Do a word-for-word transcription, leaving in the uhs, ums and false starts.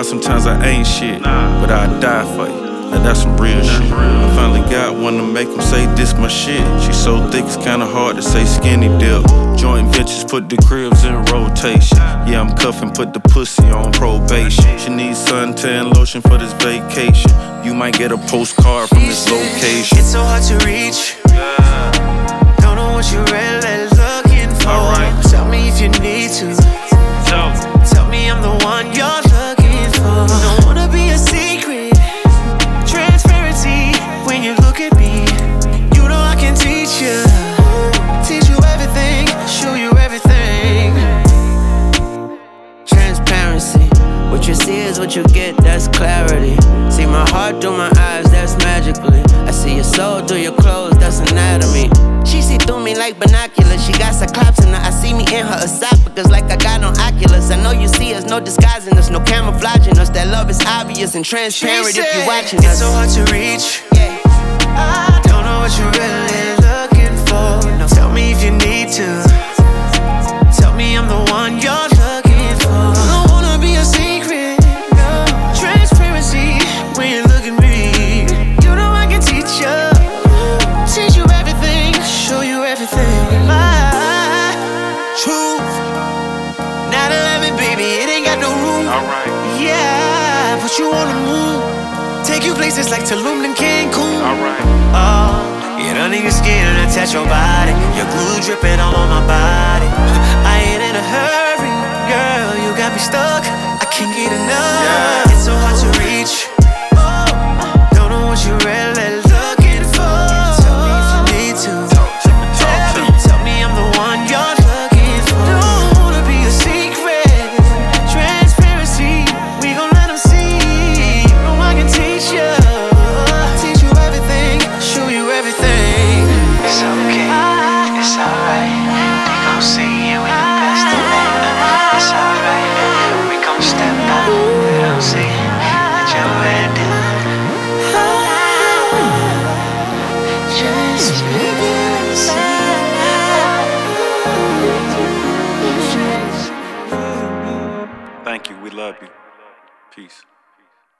sometimes I ain't shit, but I die for you. Now that's some real shit. I finally got one to make him say this my shit. She so thick it's kinda hard to say skinny dip. Joint ventures put the cribs in rotation. Yeah, I'm cuffing, put the pussy on probation. She needs suntan lotion for this vacation. You might get a postcard from this location. It's so hard to reach. Don't know what you're really looking for. Alright. Tell me if you need to. Tell Tell me I'm the one you're looking for. Don't wanna be a secret. Transparency when you look at me. You know I can teach you. Teach you everything. Show you everything. Transparency. What you see is what you get, that's clarity. See my heart through my eyes, that's magically. I see your soul through your clothes, that's anatomy. She see through me like binoculars. She got cyclops in her. I see me in her esophagus like I got on Oculus. I know you see us, no disguising us, no camouflaging us. That love is obvious and transparent if you're watching us. It's so hard to reach. Yeah. I don't know what you're really looking for. No. Tell me if you need to. Tell me I'm the one you're looking for. I don't wanna be a secret. No. Transparency when you look at me. You know I can teach you. Teach you everything. Show you everything. My truth. nine eleven, baby, it ain't got no room. Alright. Yeah, put you on the moon. Take you places like Tulum and Cancun. Alright. Oh, get under your skin and attach your body. Your glue dripping all on my body. I ain't in a hurry, girl. You got me stuck. I can't get enough. Yeah. It's so hard to reach. Oh, don't know what you're really looking for. Tell me if you need to. Tell me, tell me I'm the one you're looking for. Don't wanna be a secret. Transparency, we gon' let them see. You know I can teach you. Teach you everything, show you everything. It's okay, it's alright. They gon' see you in the best of me. It's alright, we gon' step out. They don't see that you're ready. Just Thank you, we love you. Peace.